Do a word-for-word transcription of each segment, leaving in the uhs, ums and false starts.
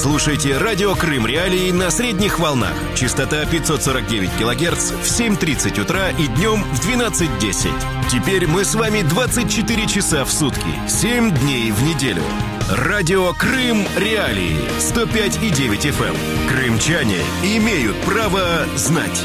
Слушайте радио Крым Реалии на средних волнах. Частота пятьсот сорок девять килогерц в семь тридцать утра и днем в двенадцать десять. Теперь мы с вами двадцать четыре часа в сутки, семь дней в неделю. Радио Крым Реалии сто пять и девять эф эм. Крымчане имеют право знать.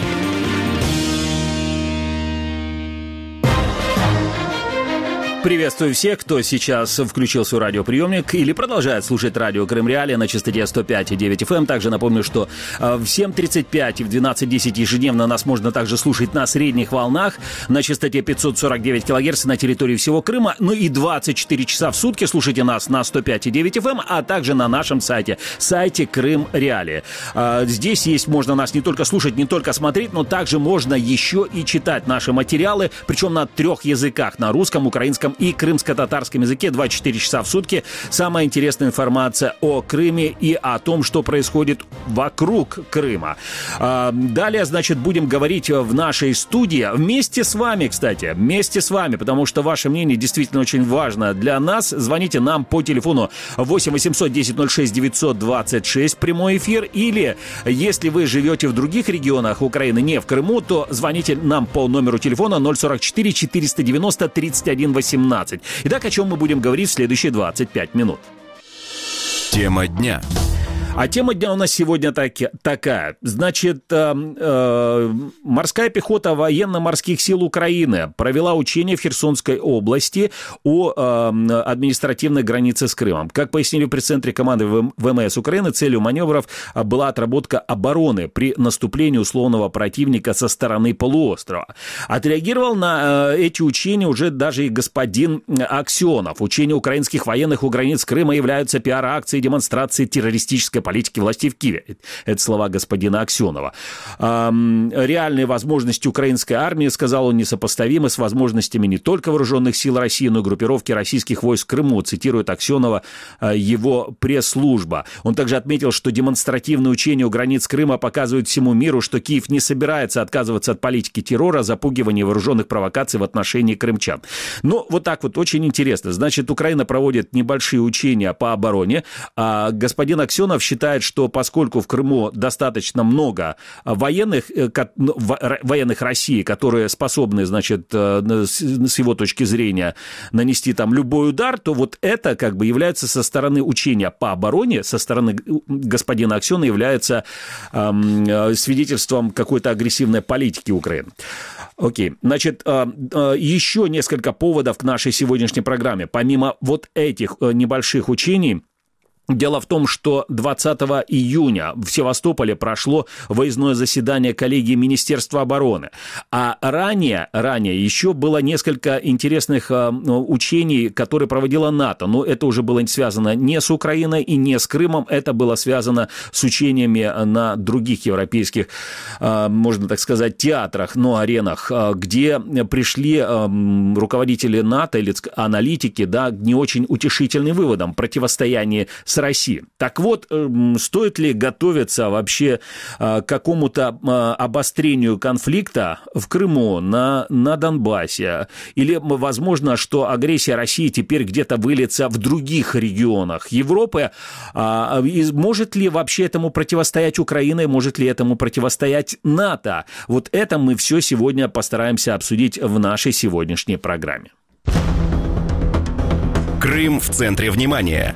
Приветствую всех, кто сейчас включил свой радиоприемник или продолжает слушать радио Крым Реалии на частоте сто пять и девять эф эм. Также напомню, что в семь тридцать пять и в двенадцать десять ежедневно нас можно также слушать на средних волнах на частоте пятьсот сорок девять килогерц на территории всего Крыма. Ну и двадцать четыре часа в сутки слушайте нас на сто пять и девять эф эм, а также на нашем сайте, сайте Крым Реалии. Здесь есть, можно нас не только слушать, не только смотреть, но также можно еще и читать наши материалы, причем на трех языках, на русском, украинском и крымско-татарском языке двадцать четыре часа в сутки. Самая интересная информация о Крыме и о том, что происходит вокруг Крыма. Далее, значит, будем говорить в нашей студии вместе с вами, кстати, вместе с вами, потому что ваше мнение действительно очень важно для нас. Звоните нам по телефону восемь восемьсот десять ноль шесть девятьсот двадцать шесть, прямой эфир, или если вы живете в других регионах Украины, не в Крыму, то звоните нам по номеру телефона ноль сорок четыре четыреста девяносто тридцать один восемнадцать. Итак, о чем мы будем говорить в следующие двадцать пять минут. Тема дня. А тема дня у нас сегодня так, такая. Значит, э, э, морская пехота военно-морских сил Украины провела учения в Херсонской области у э, административной границы с Крымом. Как пояснили в пресс-центре команды ВМС Украины, целью маневров была отработка обороны при наступлении условного противника со стороны полуострова. Отреагировал на э, эти учения уже даже и господин Аксенов. Учения украинских военных у границ Крыма являются пиар-акцией, демонстрацией террористической политики властей в Киеве. Это слова господина Аксенова. Эм, реальные возможности украинской армии, сказал он, несопоставимы с возможностями не только вооруженных сил России, но и группировки российских войск в Крыму, цитирует Аксенова э, его пресс-служба. Он также отметил, что демонстративные учения у границ Крыма показывают всему миру, что Киев не собирается отказываться от политики террора, запугивания вооруженных провокаций в отношении крымчан. Ну, вот так вот, очень интересно. Значит, Украина проводит небольшие учения по обороне, а господин Аксенов считает, считает, что поскольку в Крыму достаточно много военных, военных России, которые способны, значит, с его точки зрения нанести там любой удар, то вот это как бы является со стороны учения по обороне, со стороны господина Аксенова является эм, свидетельством какой-то агрессивной политики Украины. Окей, значит, еще несколько поводов к нашей сегодняшней программе. Помимо вот этих небольших учений, дело в том, что двадцатого июня в Севастополе прошло выездное заседание коллегии Министерства обороны. А ранее, ранее еще было несколько интересных э, учений, которые проводила НАТО. Но это уже было связано не с Украиной и не с Крымом. Это было связано с учениями на других европейских, э, можно так сказать, театрах, но аренах, э, где пришли э, руководители НАТО или аналитики, да, к не очень утешительным выводам противостояния с России. Так вот, стоит ли готовиться вообще к какому-то обострению конфликта в Крыму, на, на Донбассе? Или возможно, что агрессия России теперь где-то выльется в других регионах Европы? Может ли вообще этому противостоять Украина? Может ли этому противостоять НАТО? Вот это мы все сегодня постараемся обсудить в нашей сегодняшней программе. Крым в центре внимания.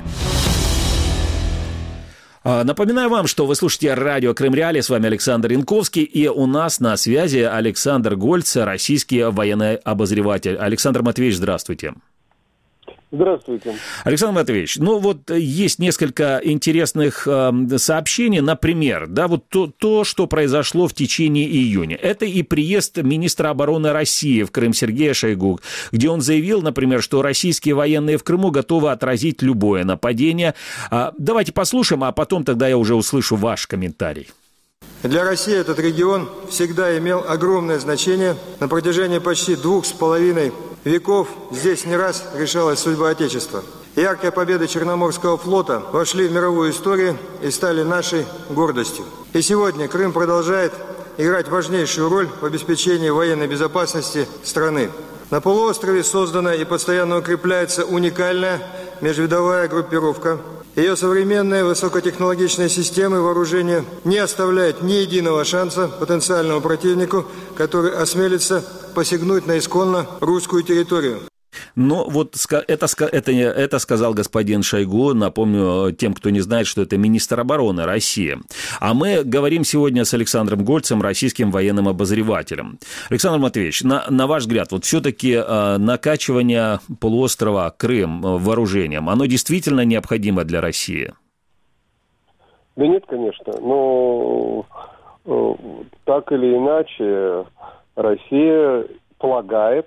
Напоминаю вам, что вы слушаете радио Крым Реалии, с вами Александр Янковский, и у нас на связи Александр Гольц, российский военный обозреватель. Александр Матвеевич, здравствуйте. Здравствуйте. Александр Матвеевич, ну вот есть несколько интересных э, сообщений, например, да, вот то, то, что произошло в течение июня. Это и приезд министра обороны России в Крым Сергея Шойгу, где он заявил, например, что российские военные в Крыму готовы отразить любое нападение. А, давайте послушаем, а потом тогда я уже услышу ваш комментарий. Для России этот регион всегда имел огромное значение. На протяжении почти двух с половиной веков здесь не раз решалась судьба Отечества. Яркие победы Черноморского флота вошли в мировую историю и стали нашей гордостью. И сегодня Крым продолжает играть важнейшую роль в обеспечении военной безопасности страны. На полуострове создана и постоянно укрепляется уникальная межвидовая группировка. Ее современные высокотехнологичные системы вооружения не оставляют ни единого шанса потенциальному противнику, который осмелится посягнуть на исконно русскую территорию. Но вот это, это, это сказал господин Шойгу. Напомню тем, кто не знает, что это министр обороны России. А мы говорим сегодня с Александром Гольцем, российским военным обозревателем. Александр Матвеевич, на, на ваш взгляд, вот все-таки э, накачивание полуострова Крым вооружением, оно действительно необходимо для России? Да нет, конечно. Но э, так или иначе Россия полагает,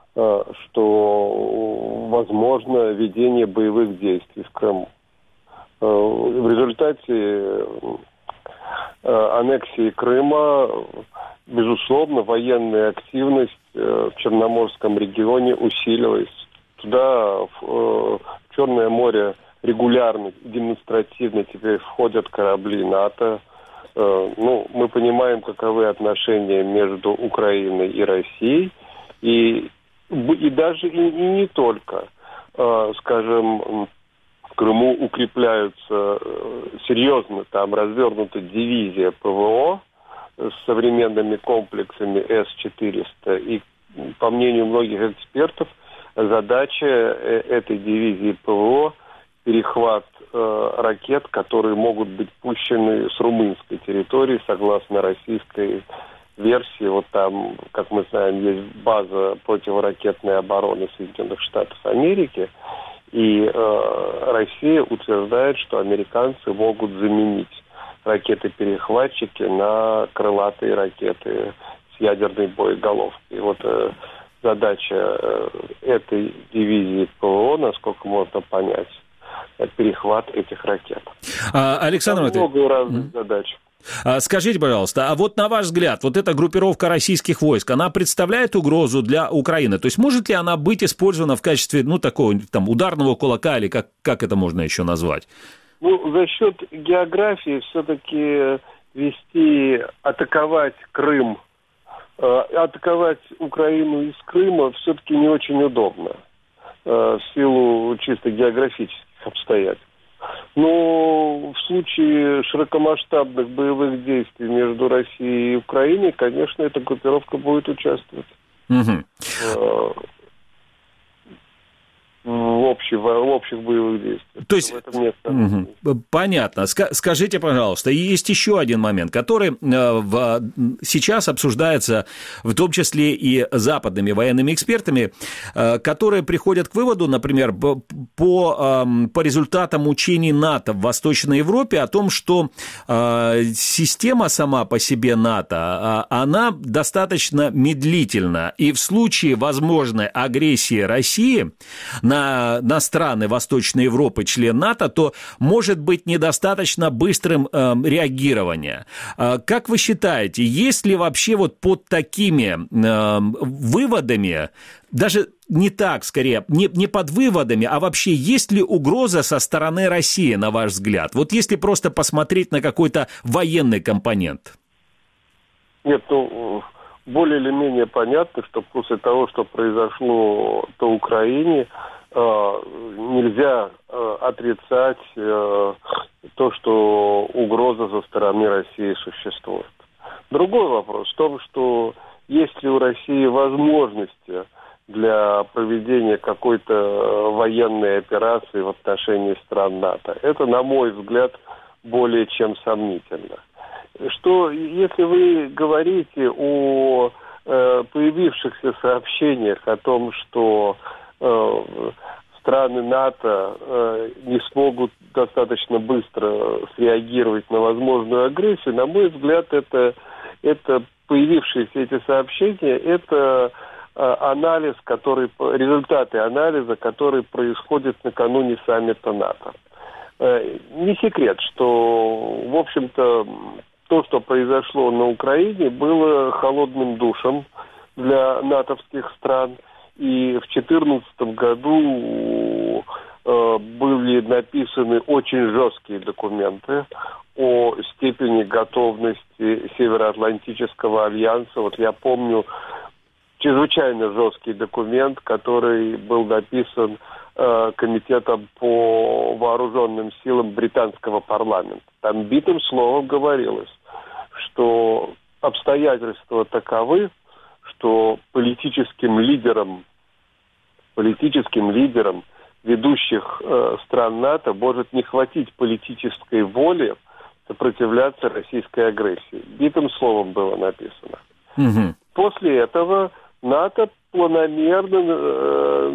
что возможно ведение боевых действий в Крыму. В результате аннексии Крыма, безусловно, военная активность в Черноморском регионе усилилась. Туда, в Черное море, регулярно, демонстративно теперь входят корабли НАТО. Ну, мы понимаем, каковы отношения между Украиной и Россией. И И даже и, и не только, э, скажем, в Крыму укрепляются э, серьезно, там развернута дивизия ПВО с современными комплексами С четыреста. И, по мнению многих экспертов, задача э, этой дивизии ПВО перехват э, ракет, которые могут быть пущены с румынской территории, согласно российской версии. Вот там, как мы знаем, есть база противоракетной обороны Соединенных Штатов Америки, и э, Россия утверждает, что американцы могут заменить ракеты-перехватчики на крылатые ракеты с ядерной боеголовкой. И вот э, задача э, этой дивизии ПВО, насколько можно понять, перехват этих ракет. А, Александр Матвеевич, много разных mm-hmm. задач. Скажите, пожалуйста, а вот на ваш взгляд, вот эта группировка российских войск, она представляет угрозу для Украины? То есть может ли она быть использована в качестве, ну, такого там ударного кулака, или как, как это можно еще назвать? Ну, за счет географии все-таки вести, атаковать Крым, э, атаковать Украину из Крыма все-таки не очень удобно э, в силу чисто географических обстоятельств. Но в случае широкомасштабных боевых действий между Россией и Украиной, конечно, эта группировка будет участвовать. Угу. В, общей, в общих боевых действиях. То есть, в этом нет угу. Понятно. Скажите, пожалуйста, есть еще один момент, который в, сейчас обсуждается, в том числе и западными военными экспертами, которые приходят к выводу, например, по, по результатам учений НАТО в Восточной Европе о том, что система сама по себе НАТО, она достаточно медлительна, и в случае возможной агрессии России на На, на страны Восточной Европы, член НАТО, то может быть недостаточно быстрым э, реагирование. Э, как вы считаете, есть ли вообще вот под такими э, выводами, даже не так, скорее, не, не под выводами, а вообще есть ли угроза со стороны России, на ваш взгляд? Вот если просто посмотреть на какой-то военный компонент. Нет, ну, более или менее понятно, что после того, что произошло на Украине, нельзя отрицать то, что угроза со стороны России существует. Другой вопрос в том, что есть ли у России возможности для проведения какой-то военной операции в отношении стран НАТО. Это, на мой взгляд, более чем сомнительно. Что, если вы говорите о э, появившихся сообщениях о том, что э, страны НАТО э, не смогут достаточно быстро среагировать на возможную агрессию, на мой взгляд, это, это появившиеся эти сообщения, это э, анализ, который, результаты анализа, который происходит накануне саммита НАТО. Э, не секрет, что, в общем-то, то, что произошло на Украине, было холодным душем для натовских стран. И в две тысячи четырнадцатом году э, были написаны очень жесткие документы о степени готовности Североатлантического альянса. Вот я помню чрезвычайно жесткий документ, который был написан э, комитетом по вооруженным силам британского парламента. Там битым словом говорилось, что обстоятельства таковы, что политическим лидерам, политическим лидерам ведущих э, стран НАТО может не хватить политической воли сопротивляться российской агрессии. Битым словом было написано. Угу. После этого НАТО планомерно э,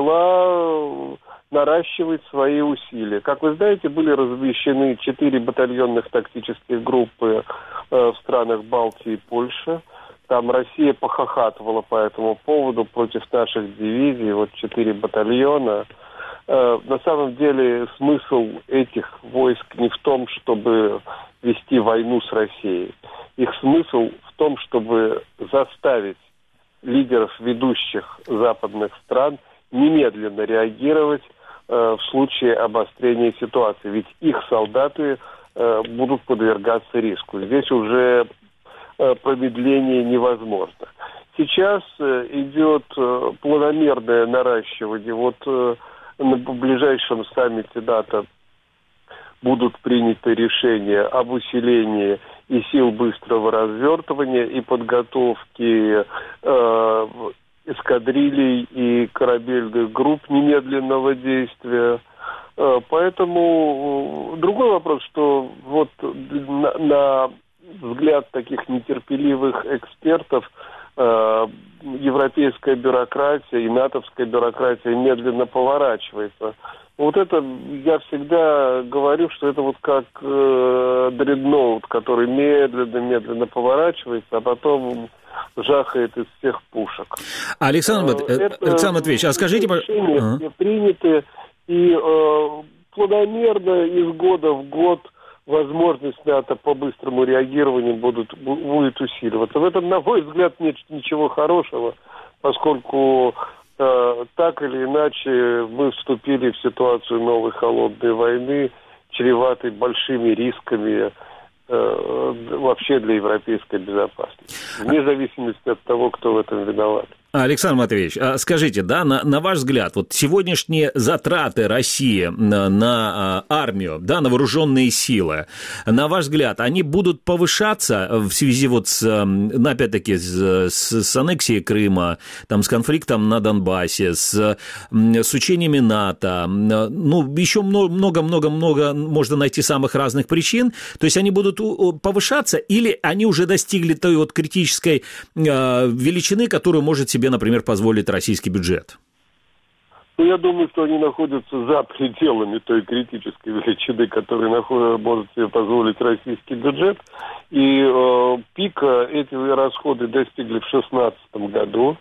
начала наращивать свои усилия. Как вы знаете, были размещены четыре батальонных тактических группы э, в странах Балтии и Польши. Там Россия похохатывала по этому поводу против наших дивизий, вот четыре батальона. Э, на самом деле смысл этих войск не в том, чтобы вести войну с Россией. Их смысл в том, чтобы заставить лидеров ведущих западных стран немедленно реагировать э, в случае обострения ситуации. Ведь их солдаты э, будут подвергаться риску. Здесь уже э, промедление невозможно. Сейчас э, идет э, планомерное наращивание. Вот э, на ближайшем саммите НАТО будут приняты решения об усилении и сил быстрого развертывания, и подготовки э, эскадрилей и корабельных групп немедленного действия. Э, поэтому другой вопрос, что вот на, на взгляд таких нетерпеливых экспертов э, европейская бюрократия и натовская бюрократия медленно поворачивается. Вот это, я всегда говорю, что это вот как э, дредноут, который медленно-медленно поворачивается, а потом жахает из всех пушек. Александр, э, Александр Матвеевич, а скажите... Решения uh-huh. приняты, и э, планомерно из года в год возможность НАТО по быстрому реагированию будут, будет усиливаться. В этом, на мой взгляд, нет ничего хорошего, поскольку... Так или иначе, мы вступили в ситуацию новой холодной войны, чреватой большими рисками э, вообще для европейской безопасности, вне зависимости от того, кто в этом виноват. Александр Матвеевич, скажите, да, на, на ваш взгляд, вот сегодняшние затраты России на, на армию, да, на вооруженные силы, на ваш взгляд, они будут повышаться в связи вот с, опять-таки, с, с аннексией Крыма, там, с конфликтом на Донбассе, с, с учениями НАТО, ну, еще много-много-много можно найти самых разных причин, то есть они будут повышаться или они уже достигли той вот критической величины, которую может себе, например, позволит российский бюджет? Ну, я думаю, что они находятся за пределами той критической величины, которую наход... может себе позволить российский бюджет. И э, пика эти расходы достигли в две тысячи шестнадцатом году.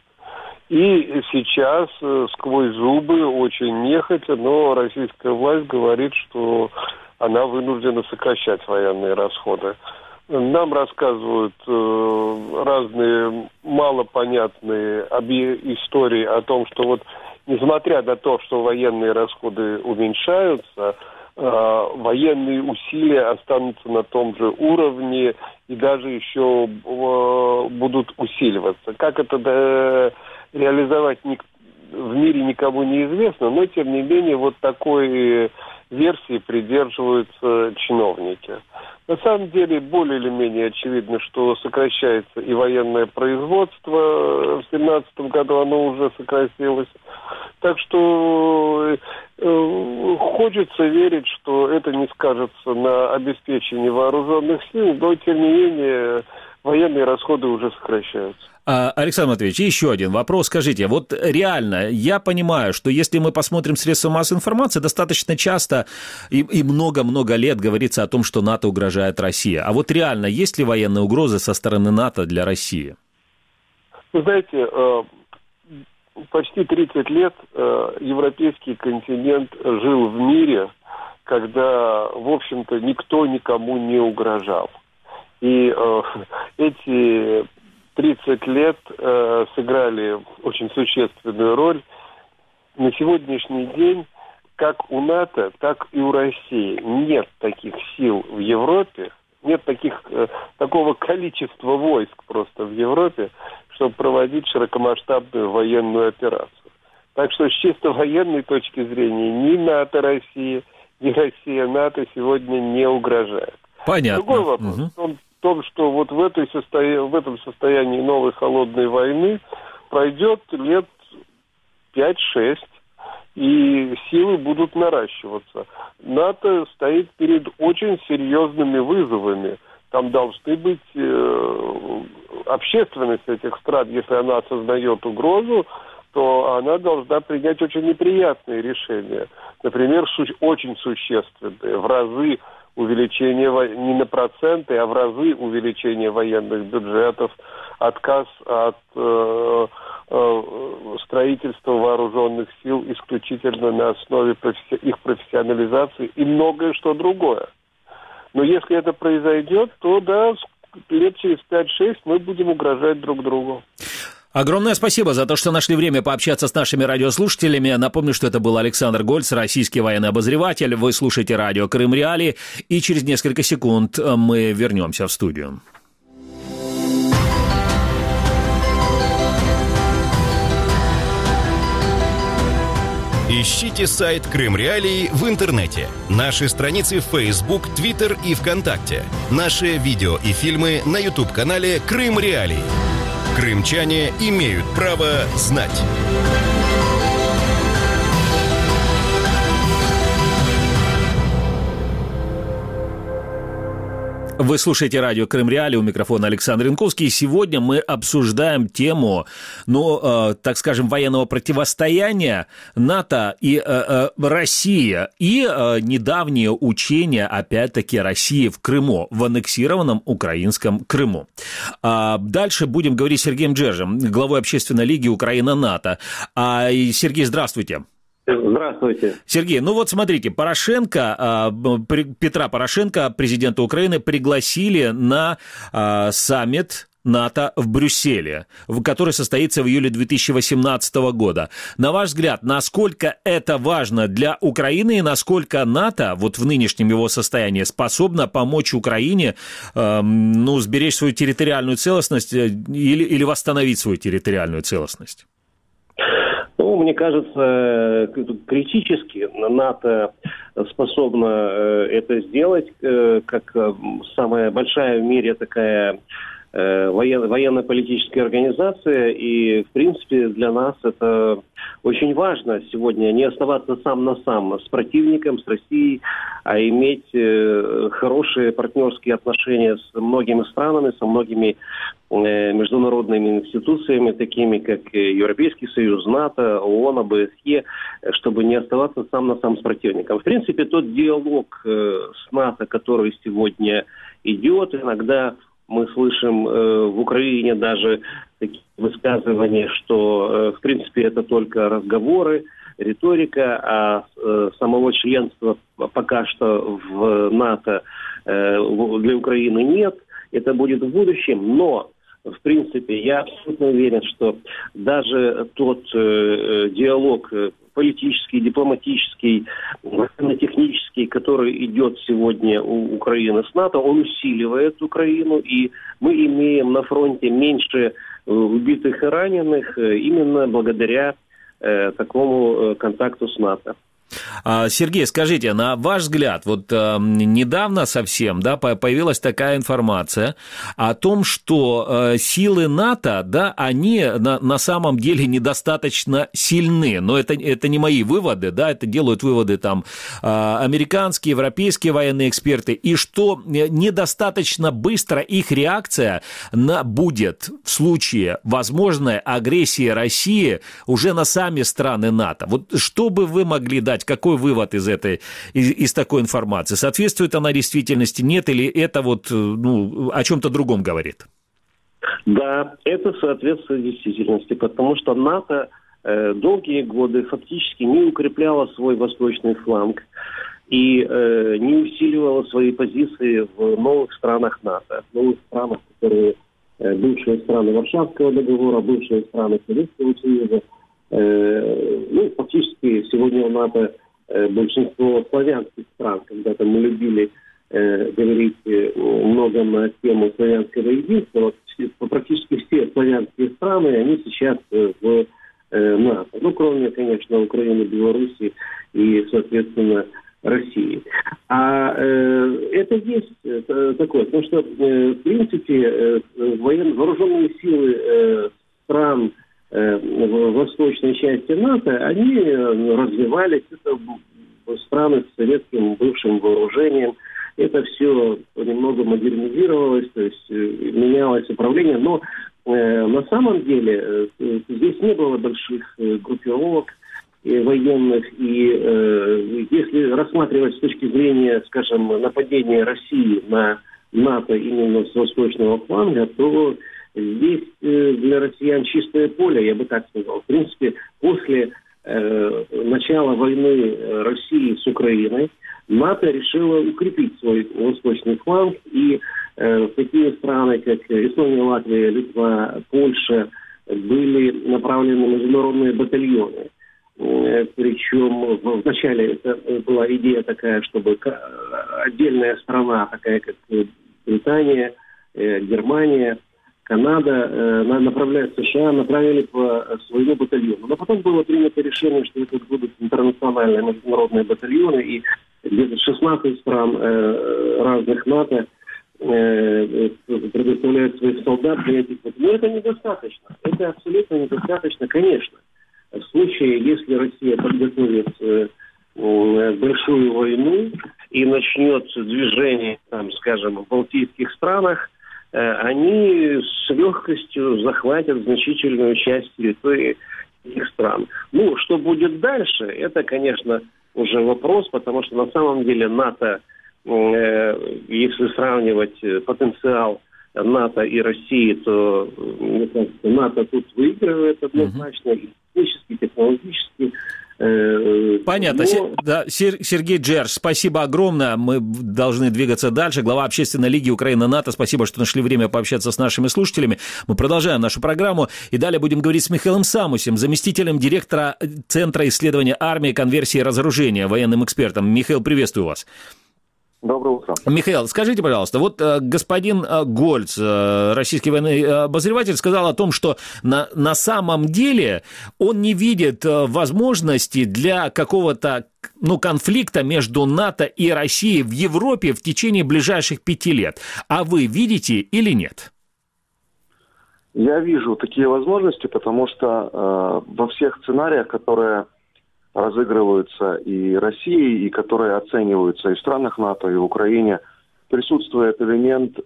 И сейчас э, сквозь зубы, очень нехотя, но российская власть говорит, что она вынуждена сокращать военные расходы. Нам рассказывают э, разные малопонятные обе- истории о том, что вот несмотря на то, что военные расходы уменьшаются, э, военные усилия останутся на том же уровне и даже еще э, будут усиливаться. Как это э, реализовать ни- в мире никому не известно, но тем не менее вот такой версии придерживаются чиновники. На самом деле, более или менее очевидно, что сокращается и военное производство. В две тысячи семнадцатом году оно уже сократилось. Так что э, хочется верить, что это не скажется на обеспечении вооруженных сил, но, тем не менее, военные расходы уже сокращаются. Александр Матвеевич, еще один вопрос. Скажите, вот реально, я понимаю, что если мы посмотрим средства массовой информации, достаточно часто и, и много-много лет говорится о том, что НАТО угрожает России. А вот реально, есть ли военные угрозы со стороны НАТО для России? Вы знаете, почти тридцать лет европейский континент жил в мире, когда, в общем-то, никто никому не угрожал. И эти... тридцать лет э, сыграли очень существенную роль. На сегодняшний день как у НАТО, так и у России нет таких сил в Европе, нет таких, э, такого количества войск просто в Европе, чтобы проводить широкомасштабную военную операцию. Так что с чисто военной точки зрения ни НАТО России, ни Россия НАТО сегодня не угрожает. Понятно. Другой вопрос угу. в, том, в том, что вот в, этой состоя... в этом состоянии новой холодной войны пройдет лет пять-шесть, и силы будут наращиваться. НАТО стоит перед очень серьезными вызовами. Там должны быть э, общественность этих стран, если она осознает угрозу, то она должна принять очень неприятные решения. Например, су- очень существенные, в разы увеличение, не на проценты, а в разы увеличение военных бюджетов, отказ от э, э, строительства вооруженных сил исключительно на основе профи- их профессионализации и многое что другое. Но если это произойдет, то да, лет через пять-шесть мы будем угрожать друг другу. Огромное спасибо за то, что нашли время пообщаться с нашими радиослушателями. Напомню, что это был Александр Гольц, российский военный обозреватель. Вы слушаете радио «Крым Реалии», и через несколько секунд мы вернемся в студию. Ищите сайт «Крым Реалии» в интернете, наши страницы в Facebook, Twitter и ВКонтакте, наши видео и фильмы на YouTube-канале «Крым Реалии». Крымчане имеют право знать. Вы слушаете радио «Крым Реалии», у микрофона Александр Янковский. Сегодня мы обсуждаем тему, ну, э, так скажем, военного противостояния НАТО и э, э, России, и э, недавние учения, опять-таки, России в Крыму, в аннексированном украинском Крыму. А дальше будем говорить с Сергеем Джержем, главой Общественной лиги Украина-НАТО. А, Сергей, здравствуйте. Здравствуйте. Сергей, ну вот смотрите, Порошенко, Петра Порошенко, президента Украины, пригласили на саммит НАТО в Брюсселе, который состоится в июле две тысячи восемнадцатого года. На ваш взгляд, насколько это важно для Украины и насколько НАТО вот в нынешнем его состоянии способно помочь Украине э, ну, сберечь свою территориальную целостность или, или восстановить свою территориальную целостность? Ну, мне кажется, критически НАТО способно это сделать, как самая большая в мире такая военно-политическая организация, и, в принципе, для нас это очень важно сегодня не оставаться сам на сам с противником, с Россией, а иметь хорошие партнерские отношения с многими странами, со многими международными институциями, такими как Европейский Союз, НАТО, ООН, ОБСЕ, чтобы не оставаться сам на сам с противником. В принципе, тот диалог с НАТО, который сегодня идет, иногда мы слышим э, в Украине даже такие высказывания, что, э, в принципе, это только разговоры, риторика, а э, самого членства пока что в НАТО э, для Украины нет. Это будет в будущем, но, в принципе, я абсолютно уверен, что даже тот э, диалог политический, дипломатический, военно-технический, который идет сегодня у Украины с НАТО, он усиливает Украину, и мы имеем на фронте меньше убитых и раненых именно благодаря э, такому контакту с НАТО. Сергей, скажите, на ваш взгляд, вот э, недавно совсем, да, появилась такая информация о том, что э, силы НАТО, да, они на, на самом деле недостаточно сильны, но это, это не мои выводы, да, это делают выводы там э, американские, европейские военные эксперты, и что недостаточно быстро их реакция на, будет в случае возможной агрессии России уже на сами страны НАТО. Вот что бы вы могли дать, какой вывод из этой, из, из такой информации? Соответствует она действительности, нет, или это вот, ну, о чем-то другом говорит? Да, это соответствует действительности, потому что НАТО э, долгие годы фактически не укрепляло свой восточный фланг и э, не усиливало свои позиции в новых странах НАТО, в новых странах, которые э, бывшие страны Варшавского договора, бывшие страны Советского Союза. Э, ну, фактически сегодня у НАТО э, большинство славянских стран. Когда-то мы любили э, говорить э, много на тему славянского единства. Вот, практически все славянские страны, они сейчас э, в э, НАТО. Ну, кроме, конечно, Украины, Беларуси и, соответственно, России. А э, это есть э, такое, потому что, э, в принципе, э, воен... вооруженные силы э, стран э, в восточной части НАТО, они развивались, это страны с советским бывшим вооружением, это все понемногу модернизировалось, то есть э, менялось управление, но э, на самом деле э, здесь не было больших э, группировок военных, и э, если рассматривать с точки зрения, скажем, нападения России на НАТО именно с восточного фланга, то здесь э, для россиян чистое поле, я бы так сказал. В принципе, после э, начала войны России с Украиной НАТО решило укрепить свой восточный фланг, и э, такие страны, как Эстония, Латвия, Литва, Польша, были направлены международные батальоны. Причем вначале это была идея такая, чтобы отдельная страна, такая как Британия, Германия, Канада, направляют США, направили по своему батальону. Но потом было принято решение, что это будут интернациональные международные батальоны, и где-то шестнадцать стран разных НАТО предоставляют своих солдат для этих. Но это недостаточно. Это абсолютно недостаточно, конечно. В случае, если Россия подготовит э, большую войну и начнет движение, там, скажем, в балтийских странах, э, они с легкостью захватят значительную часть территории этих стран. Ну, что будет дальше, это, конечно, уже вопрос, потому что на самом деле НАТО, э, если сравнивать потенциал НАТО и России, то мне кажется, НАТО тут выигрывает однозначно, и технически, технологически. Э, Понятно. Но... Да, Сергей Джерш, спасибо огромное. Мы должны двигаться дальше. Глава Общественной лиги Украина-НАТО. Спасибо, что нашли время пообщаться с нашими слушателями. Мы продолжаем нашу программу. И далее будем говорить с Михаилом Самусем, заместителем директора Центра исследования армии, конверсии и разоружения, военным экспертом. Михаил, приветствую вас. Доброе утро. Михаил, скажите, пожалуйста, вот э, господин э, Гольц, э, российский военный обозреватель, сказал о том, что на, на самом деле он не видит э, возможности для какого-то ну, конфликта между НАТО и Россией в Европе в течение ближайших пяти лет. А вы видите или нет? Я вижу такие возможности, потому что э, во всех сценариях, которые разыгрываются и Россией, и которые оцениваются и в странах НАТО, и в Украине, присутствует элемент э,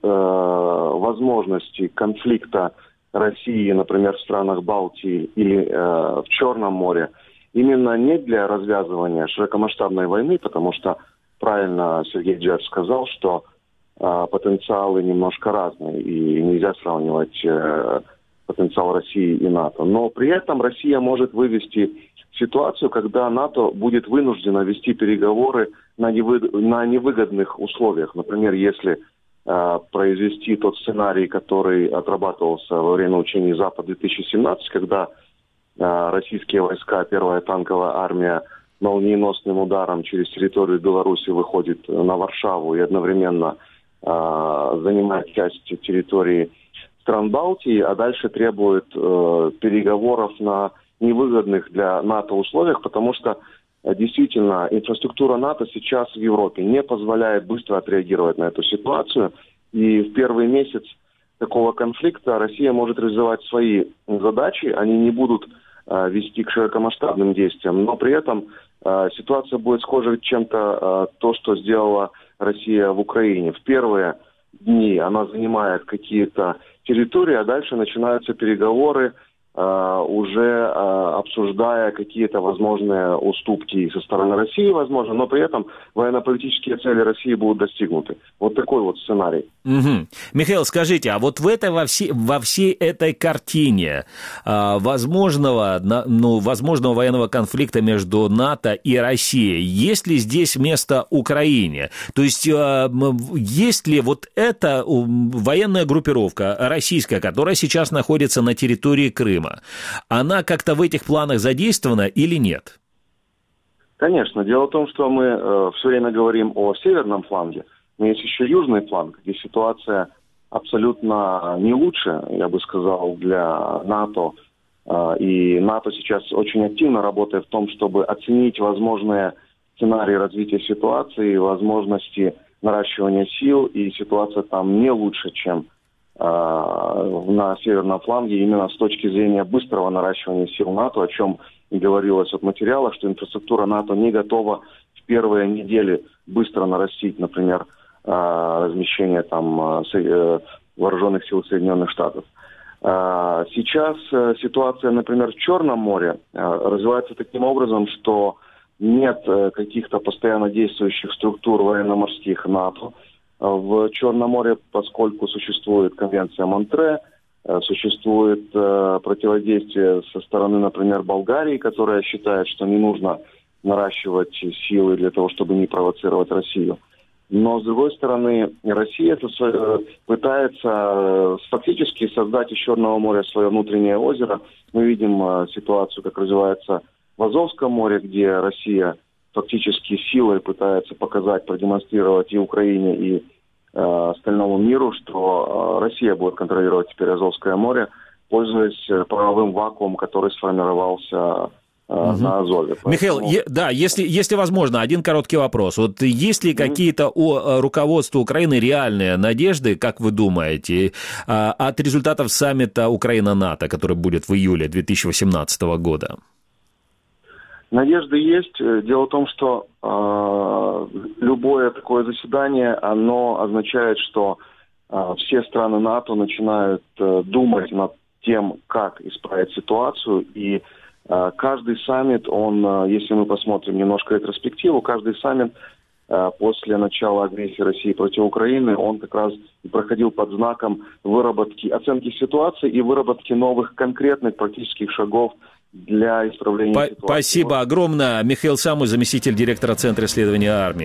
возможности конфликта России, например, в странах Балтии или э, в Черном море, именно не для развязывания широкомасштабной войны, потому что правильно Сергей Джерш сказал, что э, потенциалы немножко разные, и нельзя сравнивать э, потенциал России и НАТО. Но при этом Россия может вывести ситуацию, когда НАТО будет вынуждено вести переговоры на, невы... на невыгодных условиях. Например, если э, произвести тот сценарий, который отрабатывался во время учений Запад-две тысячи семнадцать, когда э, российские войска, первая танковая армия молниеносным ударом через территорию Беларуси выходит на Варшаву и одновременно э, занимает часть территории стран Балтии, а дальше требует э, переговоров на невыгодных для НАТО условиях, потому что действительно инфраструктура НАТО сейчас в Европе не позволяет быстро отреагировать на эту ситуацию. И в первый месяц такого конфликта Россия может реализовать свои задачи, они не будут э, вести к широкомасштабным действиям, но при этом э, ситуация будет схожа чем-то э, то, что сделала Россия в Украине. В первые дни она занимает какие-то территории, а дальше начинаются переговоры, Uh, уже uh, обсуждая какие-то возможные уступки со стороны России, возможно, но при этом военно-политические цели России будут достигнуты. Вот такой вот сценарий. Угу. Михаил, скажите, а вот в этой, во, всей, во всей этой картине uh, возможного, ну, возможного военного конфликта между НАТО и Россией, есть ли здесь место Украине? То есть uh, есть ли вот эта военная группировка российская, которая сейчас находится на территории Крыма, она как-то в этих планах задействована или нет? Конечно. Дело в том, что мы э, все время говорим о северном фланге, но есть еще южный фланг, где ситуация абсолютно не лучше, я бы сказал, для НАТО, И НАТО сейчас очень активно работает в том, чтобы оценить возможные сценарии развития ситуации, возможности наращивания сил, и ситуация там не лучше, чем э, на северном фланге, именно с точки зрения быстрого наращивания сил НАТО, о чем и говорилось от материала, что инфраструктура НАТО не готова в первые недели быстро нарастить, например, э, размещение там э, вооруженных сил Соединенных Штатов. Э, сейчас э, ситуация, например, в Черном море э, развивается таким образом, что нет каких-то постоянно действующих структур военно-морских НАТО в Черном море, поскольку существует конвенция Монтре, существует противодействие со стороны, например, Болгарии, которая считает, что не нужно наращивать силы для того, чтобы не провоцировать Россию. Но, с другой стороны, Россия пытается фактически создать из Черного моря свое внутреннее озеро. Мы видим ситуацию, как развивается в Азовском море, где Россия фактически силой пытается показать, продемонстрировать и Украине, и э, остальному миру, что э, Россия будет контролировать теперь Азовское море, пользуясь правовым вакуумом, который сформировался э, угу. на Азове. Поэтому... Михаил, е- да, если, если возможно, один короткий вопрос. Вот есть ли угу. какие-то у руководства Украины реальные надежды, как вы думаете, от результатов саммита Украина-НАТО, который будет в июле две тысячи восемнадцатого года? Надежды есть. Дело в том, что э, любое такое заседание, оно означает, что э, все страны НАТО начинают э, думать над тем, как исправить ситуацию. И э, каждый саммит, он, э, если мы посмотрим немножко ретроспективу, каждый саммит э, после начала агрессии России против Украины, он как раз и проходил под знаком выработки, оценки ситуации и выработки новых конкретных практических шагов для исправления По- ситуации. Спасибо огромное. Михаил Самуй, заместитель директора Центра исследований армии.